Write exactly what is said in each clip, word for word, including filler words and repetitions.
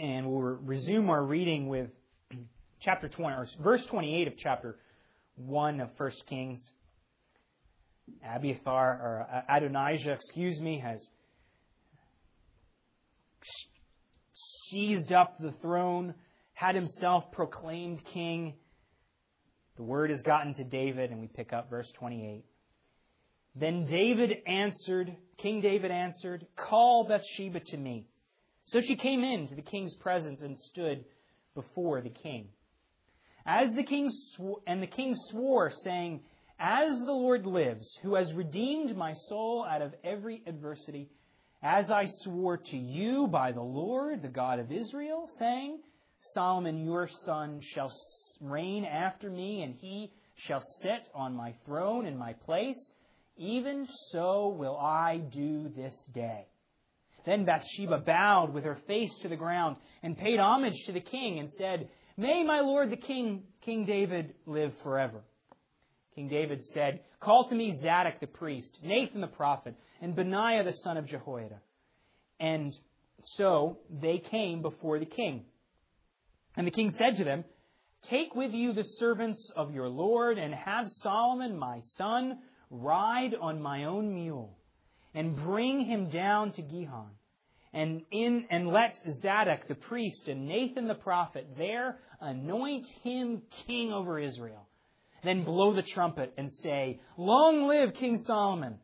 and we'll resume our reading with chapter twenty, or verse twenty-eight of chapter one of First Kings. Abiathar, or Adonijah, excuse me, has seized up the throne, had himself proclaimed king. The word has gotten to David, and we pick up verse twenty-eight. Then David answered, King David answered, "Call Bathsheba to me." So she came in to the king's presence and stood before the king. As the king sw- and the king swore, saying, "As the Lord lives, who has redeemed my soul out of every adversity, as I swore to you by the Lord, the God of Israel, saying, Solomon your son shall reign after me, and he shall sit on my throne in my place, even so will I do this day." Then Bathsheba bowed with her face to the ground and paid homage to the king and said, "May my lord the king, King David, live forever." King David said, "Call to me Zadok the priest, Nathan the prophet, and Benaiah the son of Jehoiada." And so they came before the king. And the king said to them, "Take with you the servants of your lord, and have Solomon my son ride on my own mule, and bring him down to Gihon. And in and let Zadok the priest and Nathan the prophet there anoint him king over Israel. Then blow the trumpet and say, 'Long live King Solomon!'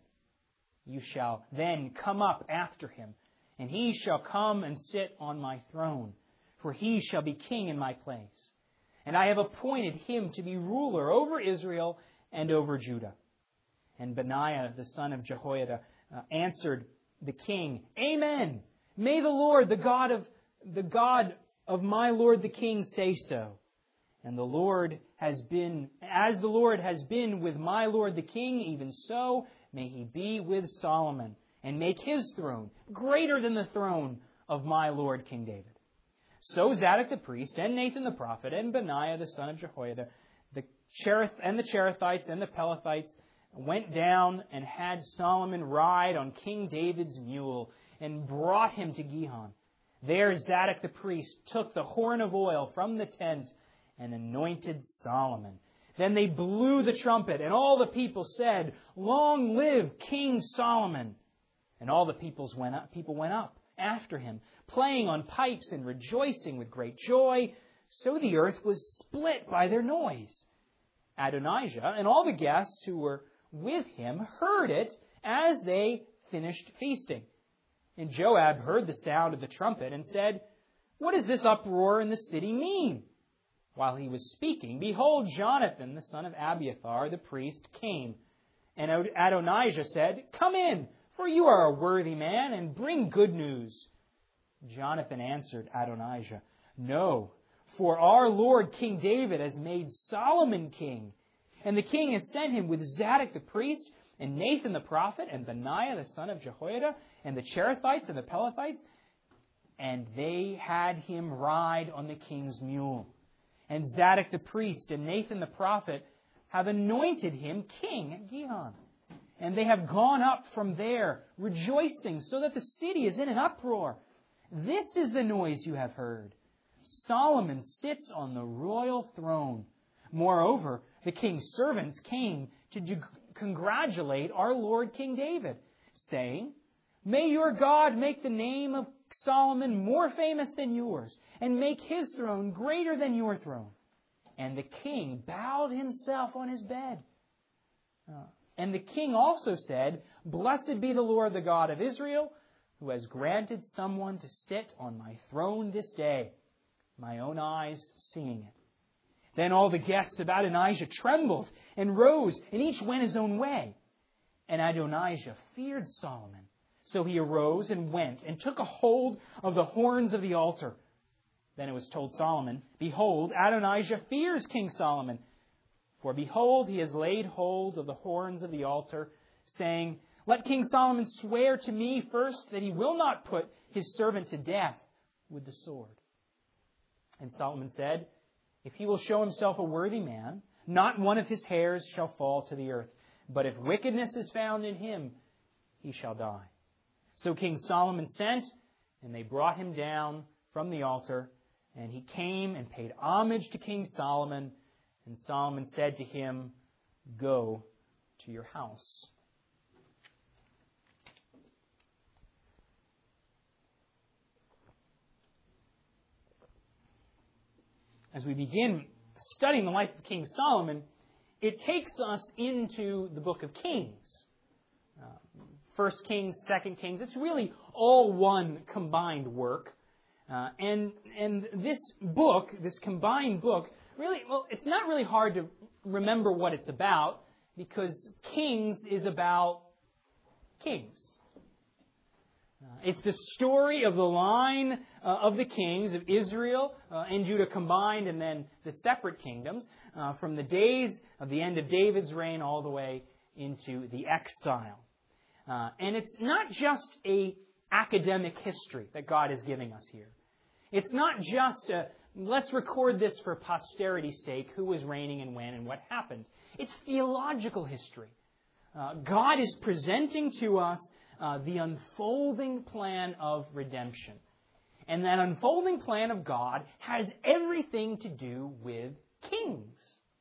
You shall then come up after him, and he shall come and sit on my throne, for he shall be king in my place. And I have appointed him to be ruler over Israel and over Judah." And Benaiah the son of Jehoiada uh, answered the king, "Amen. May the Lord, the God of the God of my lord the king, say so. And the Lord has been, as the Lord has been with my lord the king, even so may he be with Solomon, and make his throne greater than the throne of my lord King David." So Zadok the priest, and Nathan the prophet, and Benaiah the son of Jehoiada, the Cherith and the Cherethites and the Pelethites went down and had Solomon ride on King David's mule, and brought him to Gihon. There Zadok the priest took the horn of oil from the tent and anointed Solomon. Then they blew the trumpet, and all the people said, "Long live King Solomon!" And all the peoples went up, people went up after him, playing on pipes and rejoicing with great joy. So the earth was split by their noise. Adonijah and all the guests who were with him heard it as they finished feasting. And Joab heard the sound of the trumpet and said, "What does this uproar in the city mean?" While he was speaking, behold, Jonathan, the son of Abiathar, the priest, came. And Adonijah said, "Come in, for you are a worthy man, and bring good news." Jonathan answered Adonijah, "No, for our lord King David has made Solomon king. And the king has sent him with Zadok the priest, and Nathan the prophet, and Benaiah the son of Jehoiada, and the Cherethites and the Pelethites. And they had him ride on the king's mule. And Zadok the priest and Nathan the prophet have anointed him king at Gihon. And they have gone up from there, rejoicing, so that the city is in an uproar. This is the noise you have heard. Solomon sits on the royal throne. Moreover, the king's servants came to do, congratulate our Lord King David, saying, "May your God make the name of Solomon more famous than yours, and make his throne greater than your throne." And the king bowed himself on his bed. Uh, and the king also said, "Blessed be the Lord, the God of Israel, who has granted someone to sit on my throne this day, my own eyes seeing it." Then all the guests of Adonijah trembled and rose, and each went his own way. And Adonijah feared Solomon. So he arose and went and took a hold of the horns of the altar. Then it was told Solomon, "Behold, Adonijah fears King Solomon. For behold, he has laid hold of the horns of the altar, saying, 'Let King Solomon swear to me first that he will not put his servant to death with the sword.' And Solomon said, 'If he will show himself a worthy man, not one of his hairs shall fall to the earth. But if wickedness is found in him, he shall die.' So King Solomon sent, and they brought him down from the altar, and he came and paid homage to King Solomon. And Solomon said to him, "Go to your house." As we begin studying the life of King Solomon, it takes us into the book of Kings. Uh, First Kings, Second Kings, it's really all one combined work. Uh, and and this book, this combined book, really, well, it's not really hard to remember what it's about, because Kings is about kings. Uh, it's the story of the line uh, of the kings of Israel uh, and Judah combined, and then the separate kingdoms, uh, from the days of the end of David's reign all the way into the exile. Uh, and it's not just a academic history that God is giving us here. It's not just a, let's record this for posterity's sake, who was reigning and when and what happened. It's theological history. Uh, God is presenting to us uh, the unfolding plan of redemption. And that unfolding plan of God has everything to do with kings.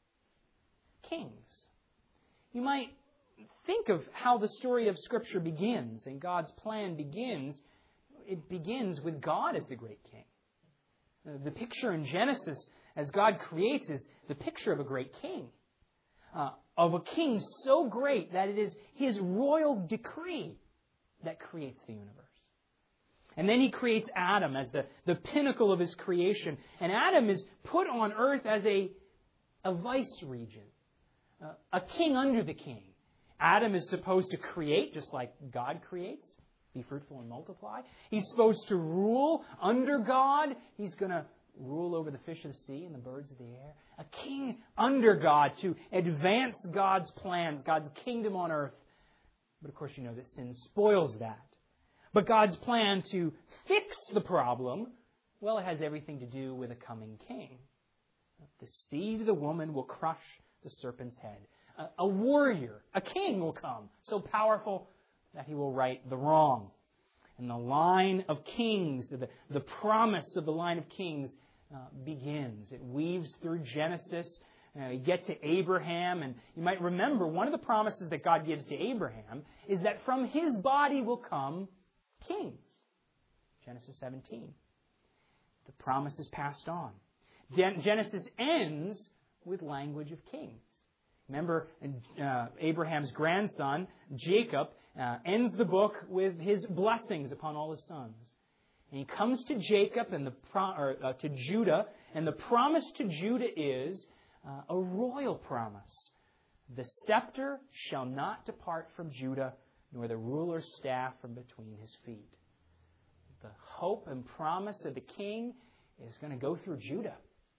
Kings. You might think of how the story of Scripture begins and God's plan begins. It begins with God as the great king. Uh, the picture in Genesis as God creates is the picture of a great king. Uh, of a king so great that it is his royal decree that creates the universe. And then he creates Adam as the, the pinnacle of his creation. And Adam is put on earth as a, a vice regent, uh, a king under the king. Adam is supposed to create just like God creates. Be fruitful and multiply. He's supposed to rule under God. He's going to rule over the fish of the sea and the birds of the air. A king under God to advance God's plans, God's kingdom on earth. But of course you know that sin spoils that. But God's plan to fix the problem, well, it has everything to do with a coming king. The seed of the woman will crush the serpent's head. A, a warrior, a king will come, so powerful that he will right the wrong. And the line of kings, the, the promise of the line of kings uh, begins. It weaves through Genesis. Uh, you get to Abraham, and you might remember one of the promises that God gives to Abraham is that from his body will come kings. Genesis seventeen. The promise is passed on. Genesis ends with language of kings. Remember, uh, Abraham's grandson, Jacob, uh, ends the book with his blessings upon all his sons. And he comes to Jacob and the pro- or, uh, to Judah, and the promise to Judah is uh, a royal promise. The scepter shall not depart from Judah, nor the ruler's staff from between his feet. The hope and promise of the king is going to go through Judah.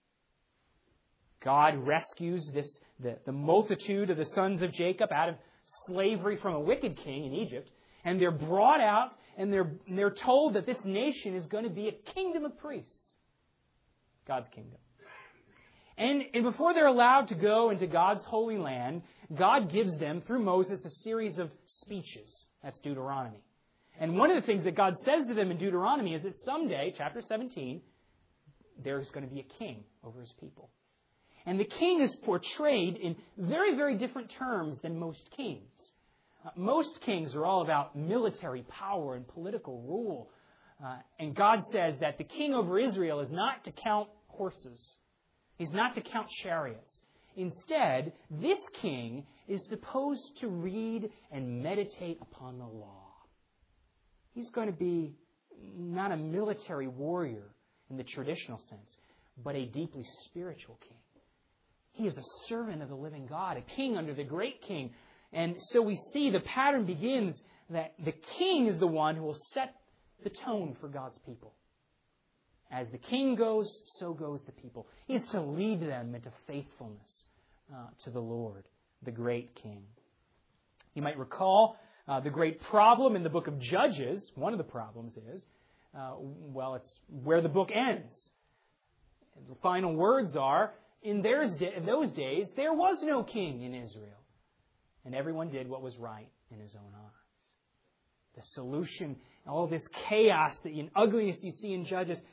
God rescues this the, the multitude of the sons of Jacob out of slavery from a wicked king in Egypt. And they're brought out and they're, and they're told that this nation is going to be a kingdom of priests. God's kingdom. And, and before they're allowed to go into God's holy land, God gives them, through Moses, a series of speeches. That's Deuteronomy. And one of the things that God says to them in Deuteronomy is that someday, chapter seventeen, there's going to be a king over his people. And the king is portrayed in very, very different terms than most kings. Uh, most kings are all about military power and political rule. Uh, and God says that the king over Israel is not to count horses. He's not to count chariots. Instead, this king is supposed to read and meditate upon the law. He's going to be not a military warrior in the traditional sense, but a deeply spiritual king. He is a servant of the living God, a king under the great king. And so we see the pattern begins that the king is the one who will set the tone for God's people. As the king goes, so goes the people. He is to lead them into faithfulness uh, to the Lord, the great king. You might recall uh, the great problem in the book of Judges. One of the problems is, uh, well, it's where the book ends. The final words are, In, in those days, there was no king in Israel, and everyone did what was right in his own eyes. The solution, all this chaos and ugliness you see in Judges,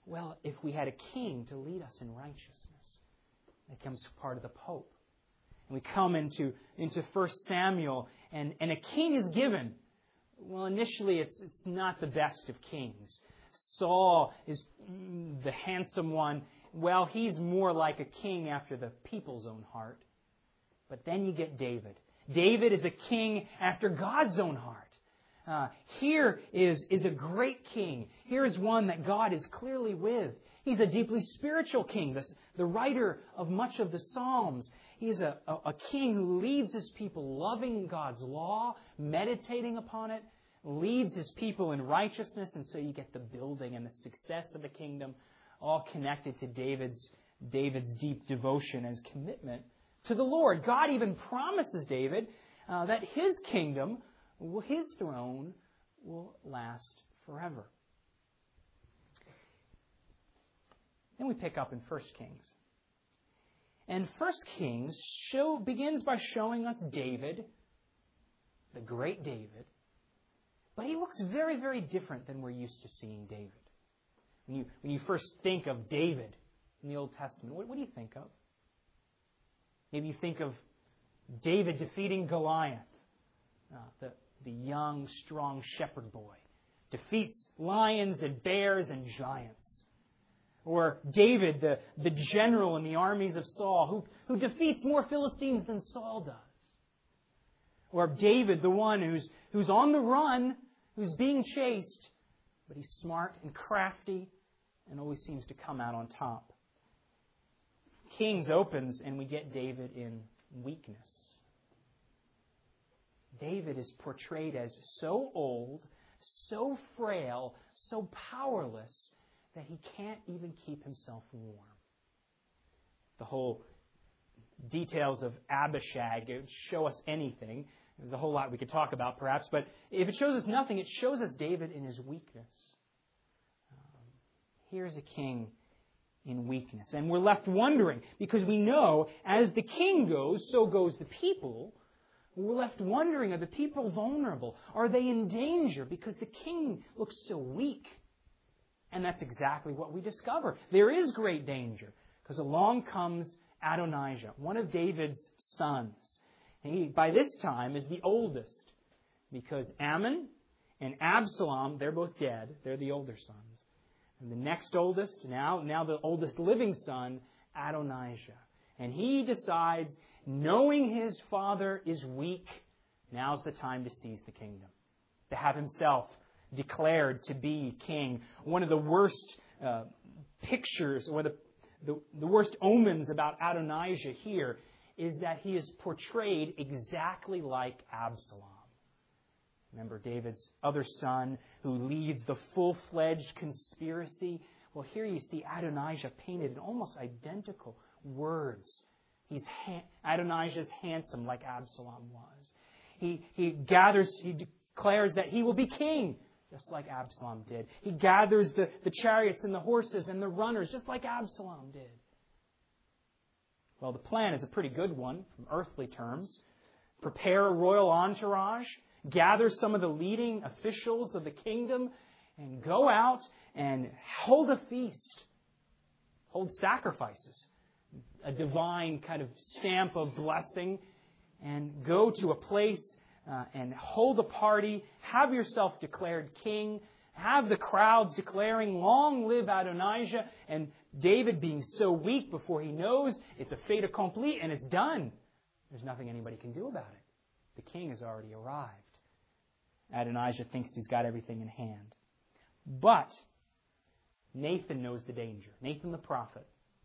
Well, if we had a king to lead us in righteousness, that becomes part of the Pope. And we come into, into First Samuel, and, and a king is given. Well, initially, it's, it's not the best of kings. Saul is the handsome one. Well, he's more like a king after the people's own heart. But then you get David. David is a king after God's own heart. Uh, here is, is a great king. Here is one that God is clearly with. He's a deeply spiritual king, the, the writer of much of the Psalms. He's a, a, a king who leads his people loving God's law, meditating upon it, leads his people in righteousness, and so you get the building and the success of the kingdom, all connected to David's, David's deep devotion and commitment to the Lord. God even promises David uh, that his kingdom, his throne, will last forever. Then we pick up in First Kings. And First Kings show, begins by showing us David, the great David. But he looks very, very different than we're used to seeing David. When you, when you first think of David in the Old Testament, what, what do you think of? Maybe you think of David defeating Goliath, uh, the, the young, strong shepherd boy. Defeats lions and bears and giants. Or David, the, the general in the armies of Saul, who, who defeats more Philistines than Saul does. Or David, the one who's, who's on the run, who's being chased, but he's smart and crafty and always seems to come out on top. Kings opens and we get David in weakness. David is portrayed as so old, so frail, so powerless that he can't even keep himself warm. The whole details of Abishag show us anything. There's a whole lot we could talk about, perhaps, but if it shows us nothing, it shows us David in his weakness. Um, here's a king in weakness. And we're left wondering, because we know as the king goes, so goes the people. We're left wondering, are the people vulnerable? Are they in danger? Because the king looks so weak. And that's exactly what we discover. There is great danger, because along comes Adonijah, one of David's sons. He, by this time, is the oldest, because Ammon and Absalom, they're both dead. They're the older sons. And the next oldest, now, now the oldest living son, Adonijah. And he decides, knowing his father is weak, now's the time to seize the kingdom, to have himself declared to be king. One of the worst uh, pictures, or the, the, the worst omens about Adonijah here, is that he is portrayed exactly like Absalom. Remember David's other son who leads the full-fledged conspiracy? Well, here you see Adonijah painted in almost identical words. He's ha- Adonijah's handsome like Absalom was. He, he gathers, he declares that he will be king, just like Absalom did. He gathers the, the chariots and the horses and the runners, just like Absalom did. Well, the plan is a pretty good one from earthly terms. Prepare a royal entourage, gather some of the leading officials of the kingdom, and go out and hold a feast. Hold sacrifices, a divine kind of stamp of blessing, and go to a place uh, and hold a party. Have yourself declared king. Have the crowds declaring, "Long live Adonijah," and David being so weak before he knows, it's a fait accompli and it's done. There's nothing anybody can do about it. The king has already arrived. Adonijah thinks he's got everything in hand. But Nathan knows the danger. Nathan the prophet.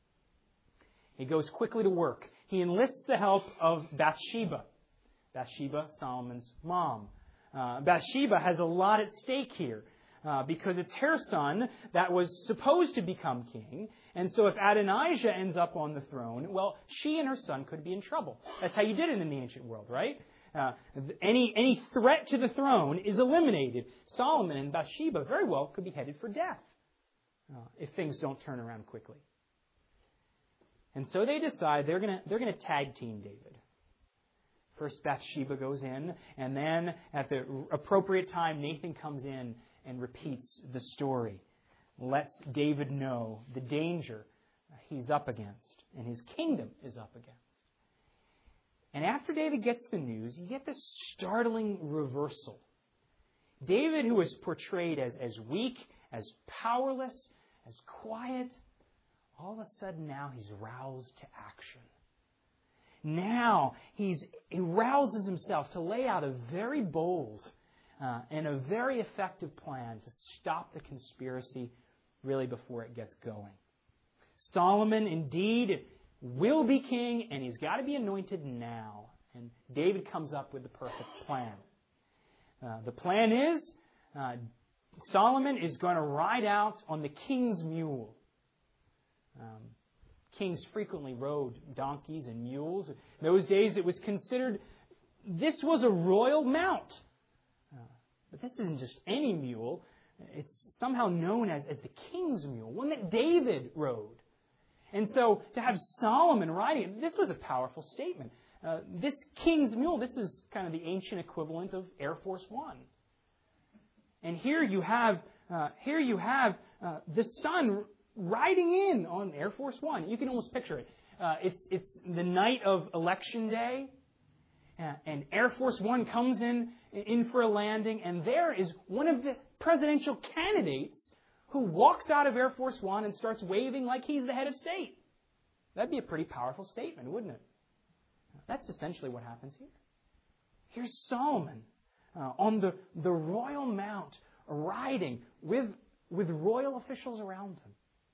He goes quickly to work. He enlists the help of Bathsheba. Bathsheba, Solomon's mom. Uh, Bathsheba has a lot at stake here. Uh, because it's her son that was supposed to become king. And so if Adonijah ends up on the throne, well, she and her son could be in trouble. That's how you did it in the ancient world, right? Uh, any, any threat to the throne is eliminated. Solomon and Bathsheba very well could be headed for death uh, if things don't turn around quickly. And so they decide they're going to they're going to tag team David. First Bathsheba goes in, and then at the appropriate time, Nathan comes in and repeats the story. lets David know the danger he's up against and his kingdom is up against. And after David gets the news, you get this startling reversal. David, who is portrayed as, as weak, as powerless, as quiet, all of a sudden now he's roused to action. Now he's, he rouses himself to lay out a very bold uh, and a very effective plan to stop the conspiracy really before it gets going. Solomon indeed will be king, and he's got to be anointed now. And David comes up with the perfect plan. Uh, the plan is uh, Solomon is going to ride out on the king's mule. Um, kings frequently rode donkeys and mules. In those days it was considered this was a royal mount. Uh, but this isn't just any mule. It's somehow known as, as the king's mule, one that David rode. And so to have Solomon riding it, this was a powerful statement. Uh, this king's mule, this is kind of the ancient equivalent of Air Force One. And here you have, uh, here you have uh, the son riding in on Air Force One. You can almost picture it. Uh, it's it's the night of Election Day, uh, and Air Force One comes in in for a landing, and there is one of the presidential candidates who walks out of Air Force One and starts waving like he's the head of state. That'd be a pretty powerful statement, wouldn't it? That's essentially what happens here. Here's Solomon uh, on the, the royal mount, riding with, with royal officials around him.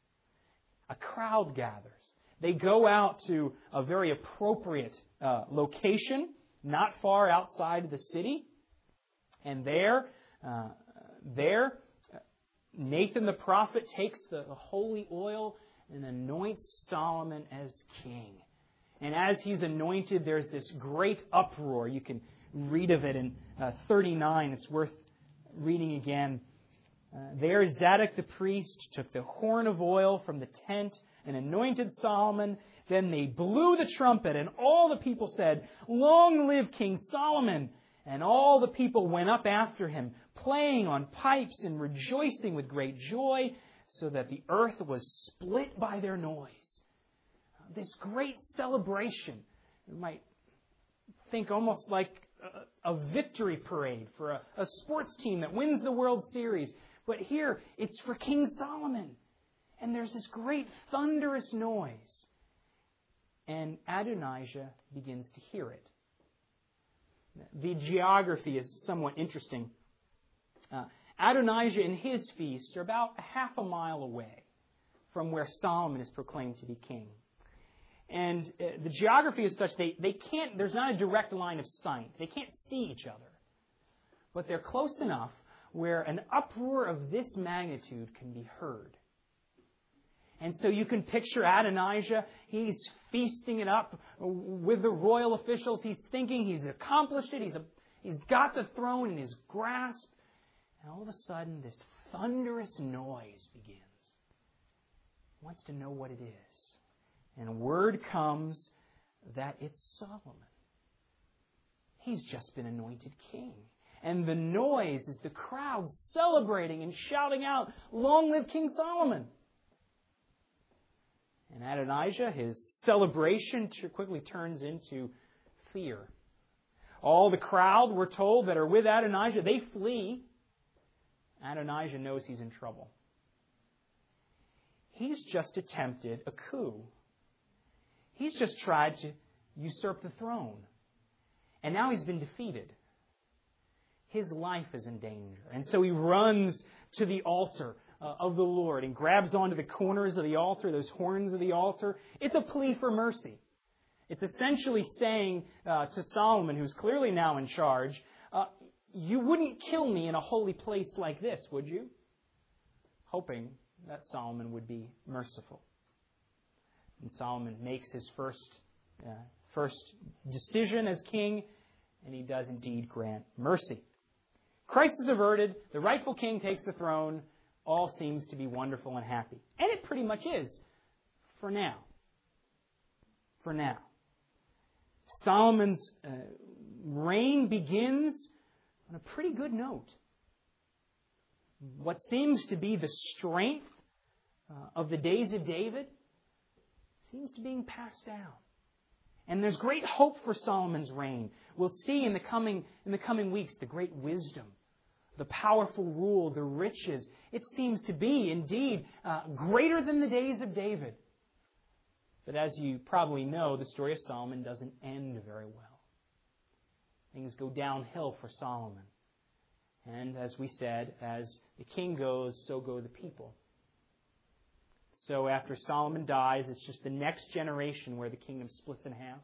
A crowd gathers. They go out to a very appropriate uh, location, not far outside the city. And there, uh, there, Nathan the prophet takes the holy oil and anoints Solomon as king. And as he's anointed, there's this great uproar. You can read of it in uh, thirty-nine. It's worth reading again. Uh, there Zadok the priest took the horn of oil from the tent and anointed Solomon. Then they blew the trumpet, and all the people said, "Long live King Solomon!" And all the people went up after him, playing on pipes and rejoicing with great joy, so that the earth was split by their noise. This great celebration, you might think almost like a, a victory parade for a, a sports team that wins the World Series. But here, it's for King Solomon. And there's this great thunderous noise. And Adonijah begins to hear it. The geography is somewhat interesting. Uh, Adonijah and his feast are about a half a mile away from where Solomon is proclaimed to be king. And uh, the geography is such they, they can't, there's not a direct line of sight. They can't see each other. But they're close enough where an uproar of this magnitude can be heard. And so you can picture Adonijah. He's feasting it up with the royal officials. He's thinking he's accomplished it. He's, a, he's got the throne in his grasp. And all of a sudden, this thunderous noise begins. He wants to know what it is. And word comes that it's Solomon. He's just been anointed king. And the noise is the crowd celebrating and shouting out, "Long live King Solomon!" And Adonijah, his celebration quickly turns into fear. All the crowd, we're told, that are with Adonijah, they flee. Adonijah knows he's in trouble. He's just attempted a coup. He's just tried to usurp the throne. And now he's been defeated. His life is in danger. And so he runs to the altar uh, of the Lord and grabs onto the corners of the altar, those horns of the altar. It's a plea for mercy. It's essentially saying uh, to Solomon, who's clearly now in charge, uh, you wouldn't kill me in a holy place like this, would you? Hoping that Solomon would be merciful. And Solomon makes his first, uh, first decision as king, and he does indeed grant mercy. Crisis is averted. The rightful king takes the throne. All seems to be wonderful and happy. And it pretty much is. For now. For now. Solomon's uh, reign begins on a pretty good note. What seems to be the strength uh, of the days of David seems to be being passed down. And there's great hope for Solomon's reign. We'll see in the coming, in the coming weeks the great wisdom, the powerful rule, the riches. It seems to be, indeed, uh, greater than the days of David. But as you probably know, the story of Solomon doesn't end very well. Things go downhill for Solomon. And as we said, as the king goes, so go the people. So after Solomon dies, it's just the next generation where the kingdom splits in half.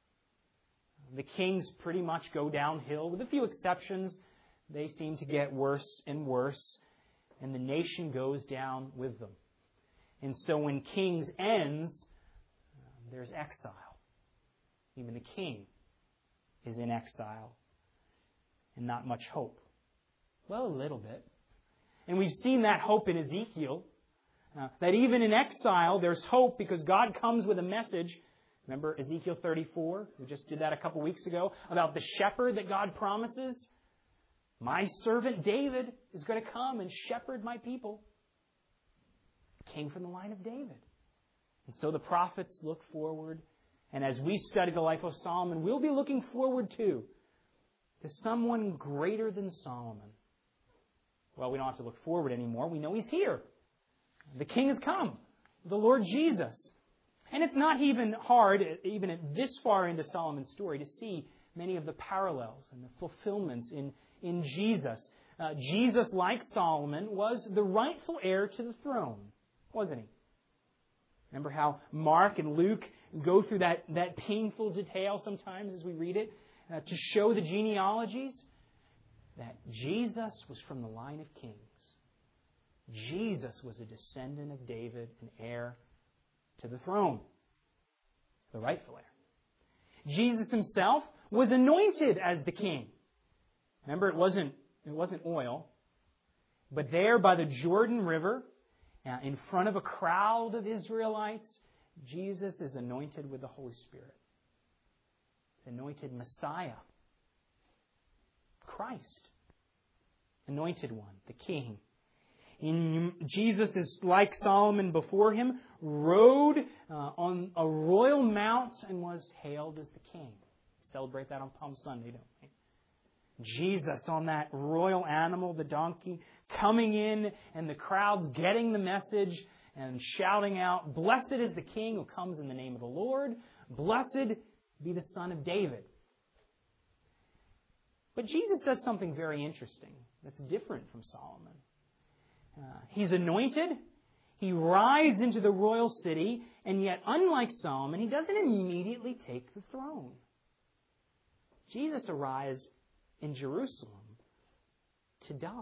The kings pretty much go downhill, with a few exceptions. They seem to get worse and worse, and the nation goes down with them. And so when Kings ends, there's exile. Even the king is in exile, and not much hope. Well, a little bit. And we've seen that hope in Ezekiel. Uh, that even in exile, there's hope because God comes with a message. Remember Ezekiel thirty-four? We just did that a couple weeks ago about the shepherd that God promises. My servant David is going to come and shepherd my people. Came from the line of David. And so the prophets look forward. And as we study the life of Solomon, we'll be looking forward too to someone greater than Solomon. Well, we don't have to look forward anymore. We know He's here. The King has come, the Lord Jesus. And it's not even hard, even at this far into Solomon's story, to see many of the parallels and the fulfillments in, in Jesus. Uh, Jesus, like Solomon, was the rightful heir to the throne, wasn't he? Remember how Mark and Luke go through that, that painful detail sometimes as we read it uh, to show the genealogies? That Jesus was from the line of kings. Jesus was a descendant of David, an heir to the throne, the rightful heir. Jesus himself was anointed as the king. Remember, it wasn't, it wasn't oil, but there by the Jordan River, uh, in front of a crowd of Israelites, Jesus is anointed with the Holy Spirit. He's anointed Messiah, Christ, anointed one, the King. In, Jesus is like Solomon before him, rode uh, on a royal mount and was hailed as the king. Celebrate that on Palm Sunday, don't we? Jesus on that royal animal, the donkey, coming in and the crowds getting the message and shouting out, "Blessed is the King who comes in the name of the Lord. Blessed be the Son of David." But Jesus does something very interesting that's different from Solomon. Uh, he's anointed. He rides into the royal city, and yet, unlike Solomon, he doesn't immediately take the throne. Jesus arrives in Jerusalem to die.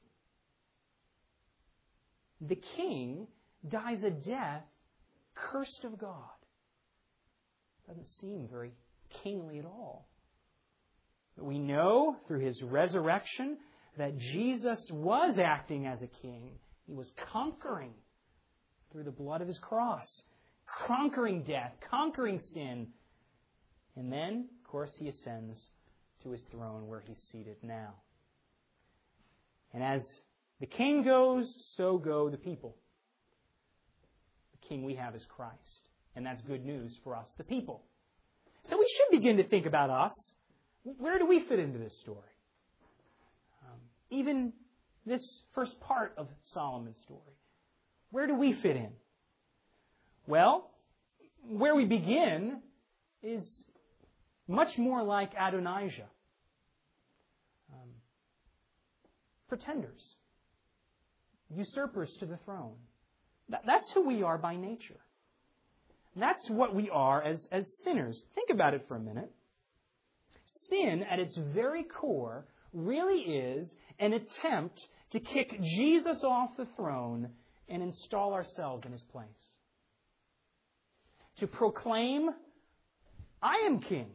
The king dies a death cursed of God. Doesn't seem very kingly at all. But we know through his resurrection that Jesus was acting as a king. He was conquering through the blood of his cross, conquering death, conquering sin. And then, of course, he ascends to his throne where he's seated now. And as the king goes, so go the people. The king we have is Christ. And that's good news for us, the people. So we should begin to think about us. Where do we fit into this story? Um, even this first part of Solomon's story. Where do we fit in? Well, where we begin is much more like Adonijah. Um, pretenders. Usurpers to the throne. That, that's who we are by nature. That's what we are as, as sinners. Think about it for a minute. Sin, at its very core, really is an attempt to kick Jesus off the throne and install ourselves in his place. To proclaim, I am king.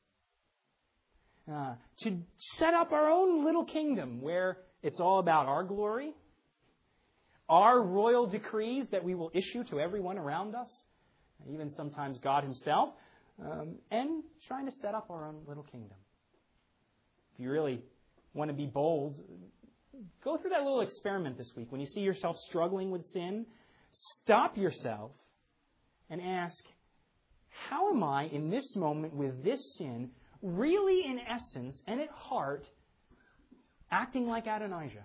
Uh, to set up our own little kingdom where it's all about our glory, our royal decrees that we will issue to everyone around us, even sometimes God himself, um, and trying to set up our own little kingdom. If you really want to be bold, go through that little experiment this week. When you see yourself struggling with sin, Stop yourself and ask, how am I in this moment with this sin really in essence and at heart acting like Adonijah?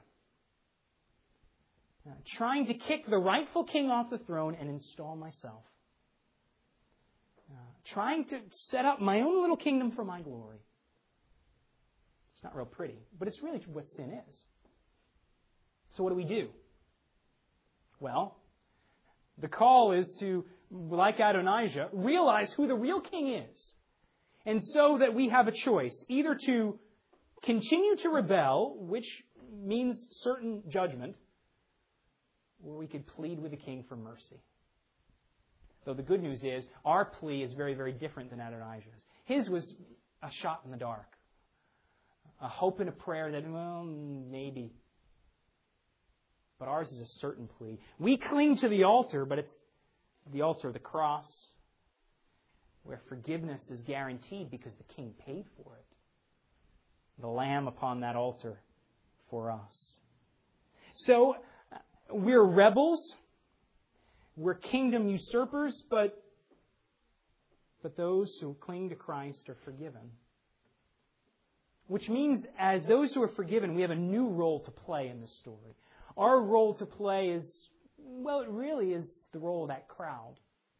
Uh, trying to kick the rightful king off the throne and install myself. Uh, trying to set up my own little kingdom for my glory. It's not real pretty, but it's really what sin is. So what do we do? Well, the call is to, like Adonijah, realize who the real king is. And so that we have a choice, either to continue to rebel, which means certain judgment, or we could plead with the king for mercy. Though the good news is, our plea is very, very different than Adonijah's. His was a shot in the dark. A hope and a prayer that, well, maybe. But ours is a certain plea. We cling to the altar, but it's the altar of the cross, where forgiveness is guaranteed because the king paid for it. The Lamb upon that altar for us. So, we're rebels. We're kingdom usurpers, but, but those who cling to Christ are forgiven. Which means, as those who are forgiven, we have a new role to play in this story. Our role to play is, well, it really is the role of that crowd.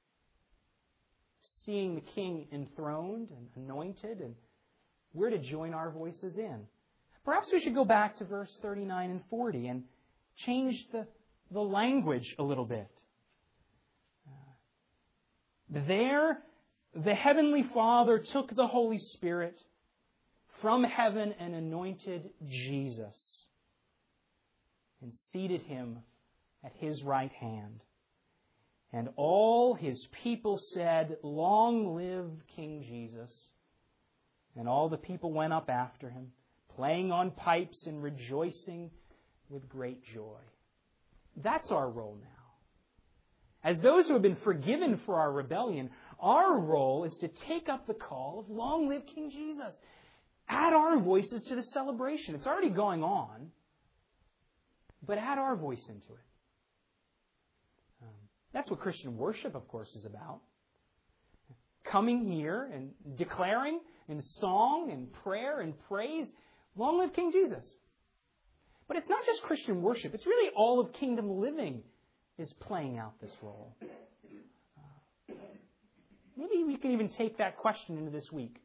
Seeing the king enthroned and anointed, and we're to join our voices in. Perhaps we should go back to verse thirty-nine and forty and change the, the language a little bit. Uh, there, the Heavenly Father took the Holy Spirit from heaven and anointed Jesus and seated Him at His right hand. And all His people said, "Long live King Jesus." And all the people went up after Him, playing on pipes and rejoicing with great joy. That's our role now. As those who have been forgiven for our rebellion, our role is to take up the call of "Long live King Jesus." Add our voices to the celebration. It's already going on, but add our voice into it. Um, that's what Christian worship, of course, is about. Coming here and declaring in song and prayer and praise, "Long live King Jesus." But it's not just Christian worship. It's really all of kingdom living is playing out this role. Uh, maybe we can even take that question into this week.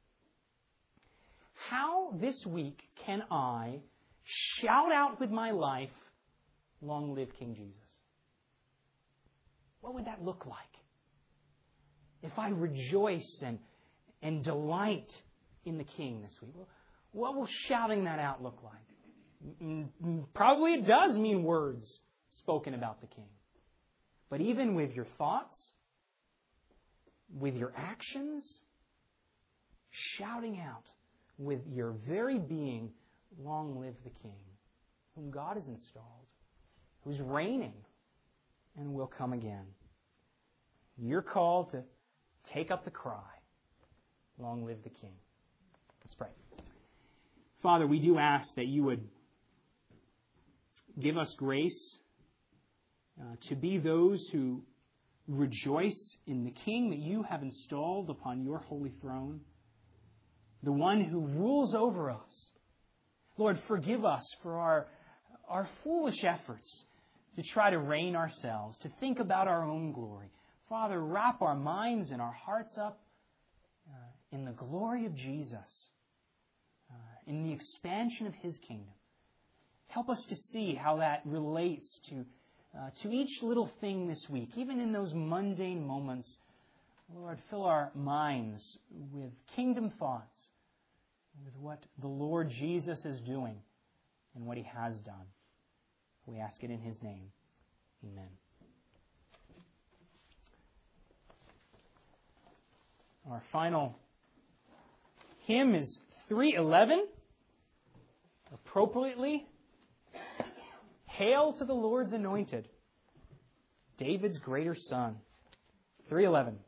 How this week can I shout out with my life, "Long live King Jesus"? What would that look like? If I rejoice and, and delight in the King this week, what will shouting that out look like? Probably it does mean words spoken about the King. But even with your thoughts, with your actions, shouting out with your very being, "Long live the King," whom God has installed, who's reigning and will come again. You're called to take up the cry, "Long live the King." Let's pray. Father, we do ask that you would give us grace uh, to be those who rejoice in the King that you have installed upon your holy throne, the one who rules over us. Lord, forgive us for our, our foolish efforts to try to reign ourselves, to think about our own glory. Father, wrap our minds and our hearts up uh, in the glory of Jesus, uh, in the expansion of His kingdom. Help us to see how that relates to, uh, to each little thing this week, even in those mundane moments. Lord, fill our minds with kingdom thoughts, with what the Lord Jesus is doing and what He has done. We ask it in His name. Amen. Our final hymn is three eleven. Appropriately, "Hail to the Lord's Anointed, David's greater son." three eleven.